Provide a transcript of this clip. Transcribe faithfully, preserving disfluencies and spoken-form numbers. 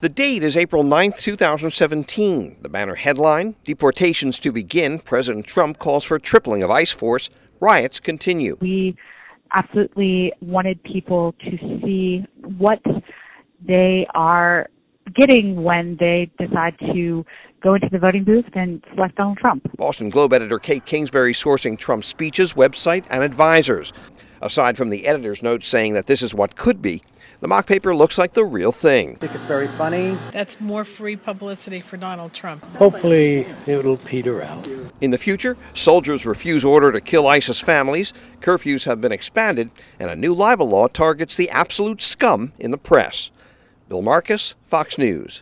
The date is April ninth, two thousand seventeen. The banner headline, Deportations to Begin. President Trump calls for tripling of ICE force. Riots continue. We absolutely wanted people to see what they are getting when they decide to go into the voting booth and select Donald Trump. Boston Globe editor Kate Kingsbury sourcing Trump's speeches, website, and advisors. Aside from the editor's note saying that this is what could be, the mock paper looks like the real thing. I think it's very funny. That's more free publicity for Donald Trump. Hopefully it'll peter out. In the future, soldiers refuse order to kill ISIS families, curfews have been expanded, and a new libel law targets the absolute scum in the press. Bill Marcus, Fox News.